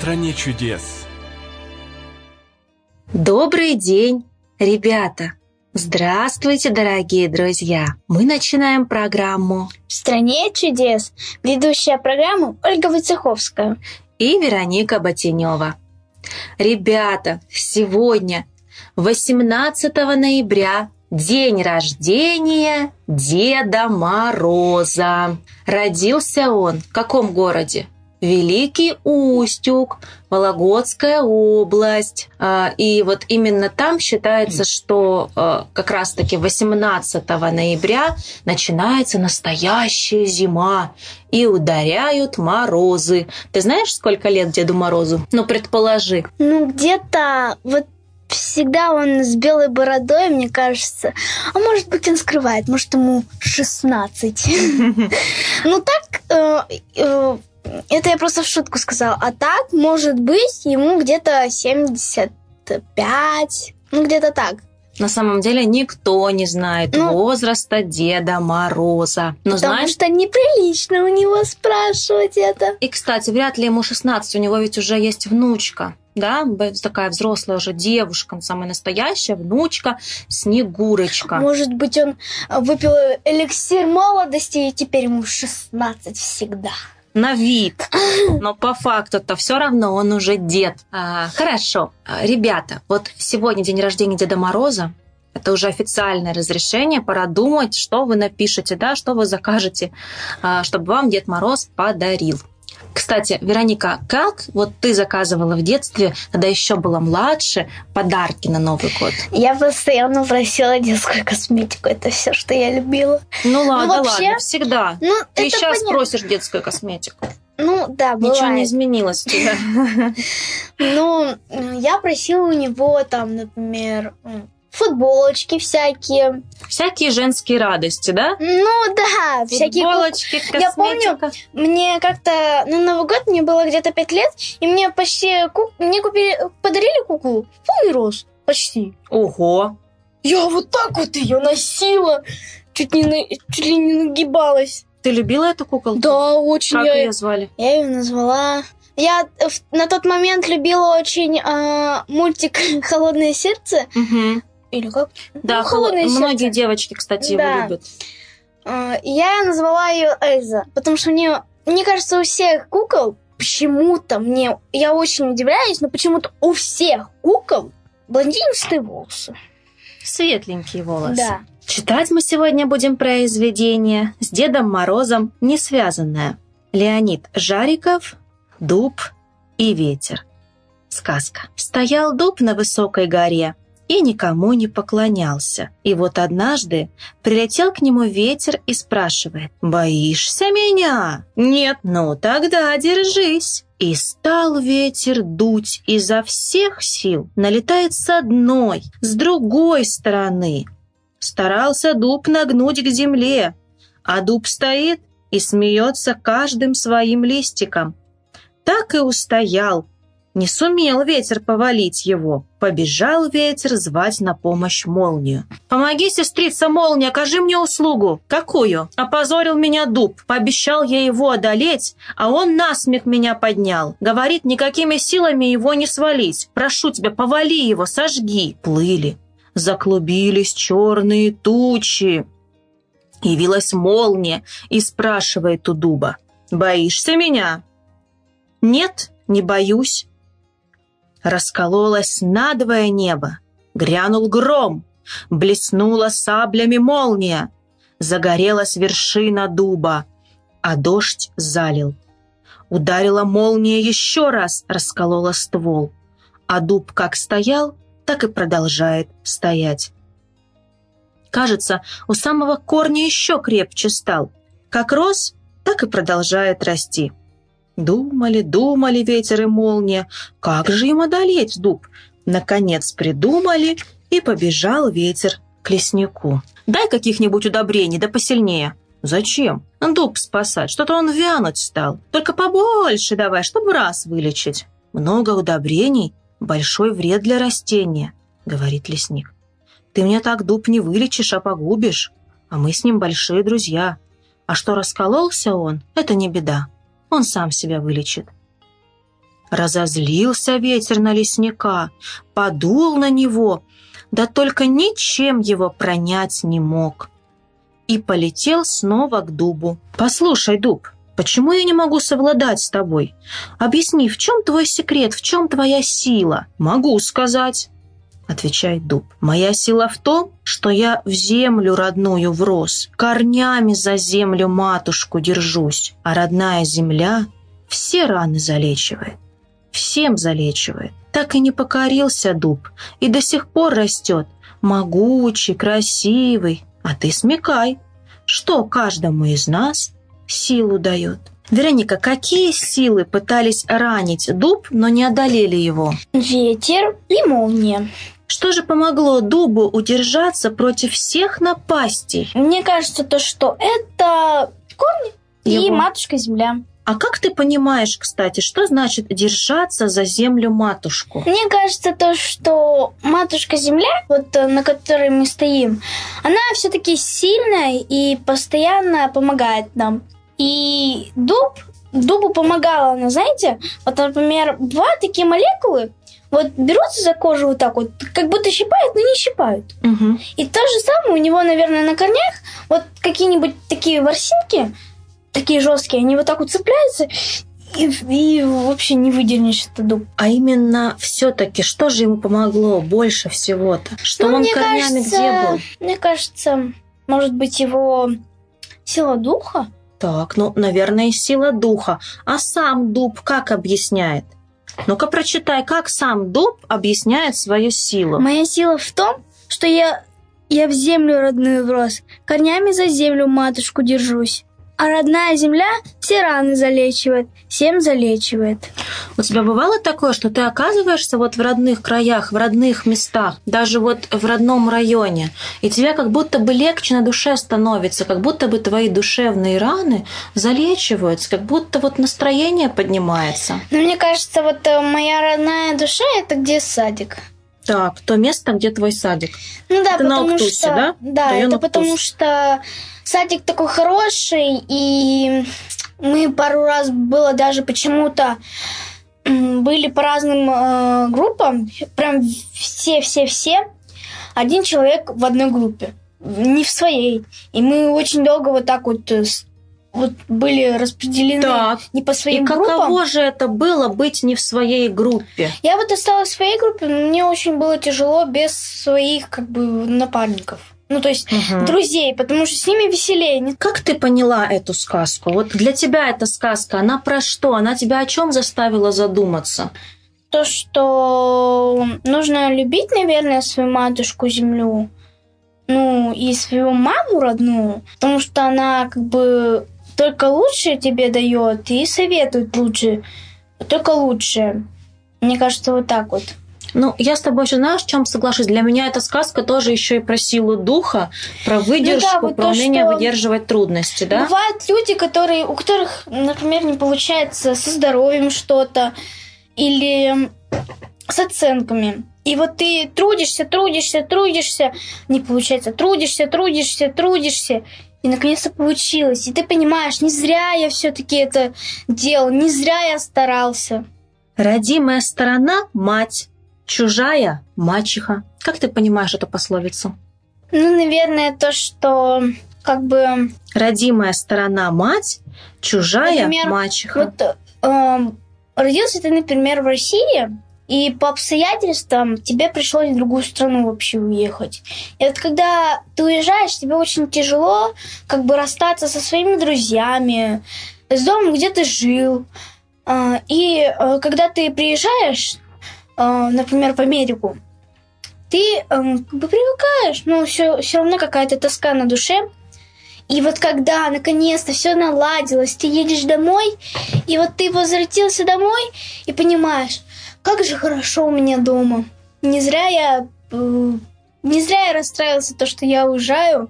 стране чудес. Добрый день, ребята! Здравствуйте, дорогие друзья! Мы начинаем программу «В стране чудес». Ведущая программу Ольга Войцеховская и Вероника Ботинева. Ребята, сегодня, 18 ноября, день рождения Деда Мороза. Родился он в каком городе? Великий Устюг, Вологодская область. И вот именно там считается, что как раз-таки 18 ноября начинается настоящая зима и ударяют морозы. Ты знаешь, сколько лет Деду Морозу? Ну, предположи. Где-то вот всегда он с белой бородой, мне кажется. А может быть, он скрывает, может, ему 16. Ну, так... Это я просто в шутку сказала. А так, может быть, ему где-то 75, где-то так. На самом деле никто не знает возраста Деда Мороза. Но потому что неприлично у него спрашивать это. И, кстати, вряд ли ему 16, у него ведь уже есть внучка. Да, такая взрослая уже девушка, самая настоящая внучка Снегурочка. Может быть, он выпил эликсир молодости, и теперь ему 16 всегда. На вид, но по факту-то все равно он уже дед. Хорошо, ребята, вот сегодня день рождения Деда Мороза. Это уже официальное разрешение. Пора думать, что вы напишете, да, что вы закажете, чтобы вам Дед Мороз подарил. Кстати, Вероника, как вот ты заказывала в детстве, когда еще была младше, подарки на Новый год? Я постоянно просила детскую косметику. Это все, что я любила. Ну ладно, всегда. Ты сейчас понятно. Просишь детскую косметику. Да, бывает. Ничего не изменилось у тебя. Я просила у него там, например, футболочки всякие. Всякие женские радости, да? Да, всякие футболочки, косметика. Я помню, мне как-то на Новый год, мне было где-то 5 лет, и мне подарили куклу в полный рост, почти. Ого! Я вот так вот ее носила, чуть ли не нагибалась. Ты любила эту куколку? Да, очень. Как ее звали? Я ее назвала... Я на тот момент любила очень мультик «Холодное сердце». Угу. Или как? Да, многие девочки, кстати, его любят. Я назвала ее Эльза, потому что мне кажется, у всех кукол почему-то я очень удивляюсь, но почему-то у всех кукол блондинистые волосы. Светленькие волосы. Да. Читать мы сегодня будем произведение с Дедом Морозом не связанное. Леонид Жариков, «Дуб и ветер». Сказка. Стоял дуб на высокой горе и никому не поклонялся. И вот однажды прилетел к нему ветер и спрашивает: «Боишься меня?» «Нет». «Ну тогда держись». И стал ветер дуть изо всех сил, налетает с одной, с другой стороны. Старался дуб нагнуть к земле, а дуб стоит и смеется каждым своим листиком. Так и устоял. Не сумел ветер повалить его. Побежал ветер звать на помощь молнию. «Помоги, сестрица молния, окажи мне услугу». «Какую?» «Опозорил меня дуб. Пообещал я его одолеть, а он насмех меня поднял. Говорит, никакими силами его не свалить. Прошу тебя, повали его, сожги». Плыли. Заклубились черные тучи. Явилась молния и спрашивает у дуба: «Боишься меня?» «Нет, не боюсь». Раскололось надвое небо, грянул гром, блеснула саблями молния, загорелась вершина дуба, а дождь залил. Ударила молния еще раз, расколола ствол, а дуб как стоял, так и продолжает стоять. Кажется, у самого корня еще крепче стал. Как рос, так и продолжает расти. Думали, думали ветер и молния, как же им одолеть дуб? Наконец придумали, и побежал ветер к леснику. «Дай каких-нибудь удобрений, да посильнее». «Зачем? Дуб спасать, что-то он вянуть стал. Только побольше давай, чтобы раз вылечить». «Много удобрений, большой вред для растения», — говорит лесник. «Ты мне так дуб не вылечишь, а погубишь. А мы с ним большие друзья. А что раскололся он, это не беда. Он сам себя вылечит». Разозлился ветер на лесника, подул на него, да только ничем его пронять не мог. И полетел снова к дубу. «Послушай, дуб, почему я не могу совладать с тобой? Объясни, в чем твой секрет, в чем твоя сила?» «Могу сказать», — отвечает дуб. «Моя сила в том, что я в землю родную врос, корнями за землю матушку держусь, а родная земля все раны залечивает, всем залечивает. Так и не покорился дуб, и до сих пор растет, могучий, красивый. А ты смекай, что каждому из нас силу дает». Вероника, какие силы пытались ранить дуб, но не одолели его? Ветер и молния. Что же помогло дубу удержаться против всех напастей? Мне кажется, то, что это корни и матушка-земля. А как ты понимаешь, кстати, что значит держаться за землю-матушку? Мне кажется, то, что матушка-земля, вот на которой мы стоим, она все-таки сильная и постоянно помогает нам. И дубу помогала она, знаете, вот, например, бывают такие молекулы, вот берутся за кожу вот так вот, как будто щипают, но не щипают. Угу. И то же самое у него, наверное, на корнях, вот какие-нибудь такие ворсинки, такие жесткие, они вот так вот цепляются, и вообще не выдернешь этот дуб. А именно все-таки, что же ему помогло больше всего-то? Что он корнями где был? Мне кажется, может быть, его сила духа? Так, наверное, сила духа. А сам дуб как объясняет? Ну-ка, прочитай, как сам дуб объясняет свою силу. Моя сила в том, что я в землю родную врос, корнями за землю матушку держусь. А родная земля все раны залечивает, всем залечивает. У тебя бывало такое, что ты оказываешься вот в родных краях, в родных местах, даже вот в родном районе, и тебе как будто бы легче на душе становится, как будто бы твои душевные раны залечиваются, как будто вот настроение поднимается? Ну, мне кажется, вот моя родная душа – это где садик. Так, то место, где твой садик. Ну да, это потому на Уктусе, что... да? Да, Район это Уктус. потому что садик такой хороший, и мы пару раз было даже почему-то были по разным группам, прям все, один человек в одной группе, не в своей. И мы очень долго вот так вот были распределены не по своим группам. И каково же это было быть не в своей группе? Я вот осталась в своей группе, но мне очень было тяжело без своих как бы напарников. Ну, то есть друзей, потому что с ними веселее. Как ты поняла эту сказку? Вот для тебя эта сказка, она про что? Она тебя о чем заставила задуматься? То, что нужно любить, наверное, свою матушку-землю, ну, и свою маму родную, потому что она как бы только лучшее тебе дает и советует лучше, только лучшее. Мне кажется, вот так вот. Ну, я с тобой еще, знаешь, в чем соглашусь? Для меня эта сказка тоже еще и про силу духа, про выдержку, вот про умение что выдерживать трудности, да? Бывают люди, у которых, например, не получается со здоровьем что-то или с оценками. И вот ты трудишься, не получается, трудишься, и наконец-то получилось. И ты понимаешь, не зря я все-таки это делал, не зря я старался. Родимая сторона – мать, чужая – мачеха. Как ты понимаешь эту пословицу? Ну, наверное, то, что как бы... Родимая сторона – мать, чужая – например, мачеха. Вот, родился ты, например, в России, и по обстоятельствам тебе пришлось в другую страну вообще уехать. И вот когда ты уезжаешь, тебе очень тяжело как бы расстаться со своими друзьями, с домом, где ты жил. И когда ты приезжаешь, например, в Америку, ты как бы привыкаешь, но все равно какая-то тоска на душе. И вот когда наконец-то все наладилось, ты едешь домой, и вот ты возвратился домой и понимаешь, как же хорошо у меня дома. Не зря я расстраивался, то, что я уезжаю,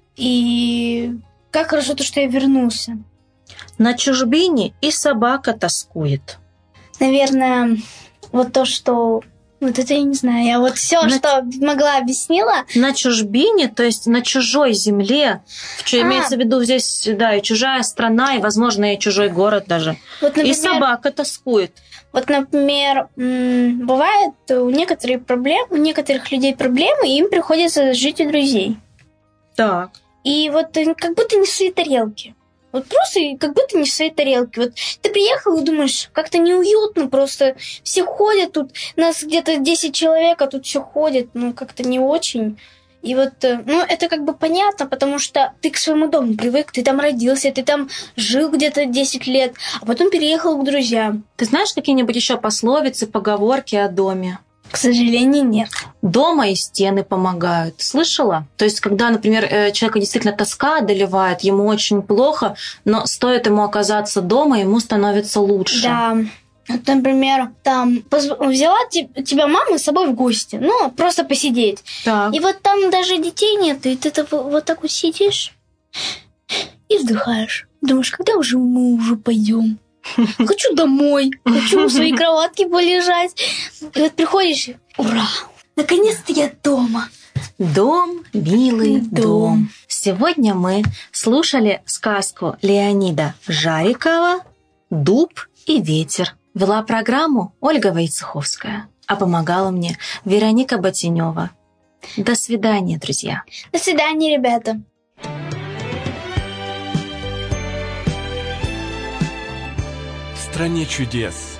и как хорошо то, что я вернулся. На чужбине и собака тоскует. Наверное, вот то, что Вот это я не знаю. Я вот все, что могла, объяснила. На чужбине, то есть на чужой земле, имеется в виду здесь, да, и чужая страна, и, возможно, и чужой город даже. Вот, например, и собака тоскует. Вот, например, бывает у некоторых людей проблемы, и им приходится жить у друзей. Так. И вот как будто не в своей тарелке. Вот просто как будто не в своей тарелке. Вот ты приехал и думаешь, как-то неуютно, просто все ходят тут, нас где-то 10 человек, а тут все ходят, как-то не очень. И вот, это как бы понятно, потому что ты к своему дому привык, ты там родился, ты там жил где-то 10 лет, а потом переехал к друзьям. Ты знаешь какие-нибудь еще пословицы, поговорки о доме? К сожалению, нет. Дома и стены помогают. Слышала? То есть, когда, например, человека действительно тоска одолевает, ему очень плохо, но стоит ему оказаться дома, ему становится лучше. Да. Вот, например, там взяла тебя мама с собой в гости, просто посидеть. Так. И вот там даже детей нет, и ты вот так вот сидишь и вздыхаешь. Думаешь, когда мы уже пойдем? Хочу домой, хочу в своей кроватке полежать. И вот приходишь, ура, наконец-то я дома. Дом, милый дом. Сегодня мы слушали сказку Леонида Жарикова «Дуб и ветер». Вела программу Ольга Войцеховская, а помогала мне Вероника Ботинева. До свидания, друзья. До свидания, ребята. В стране чудес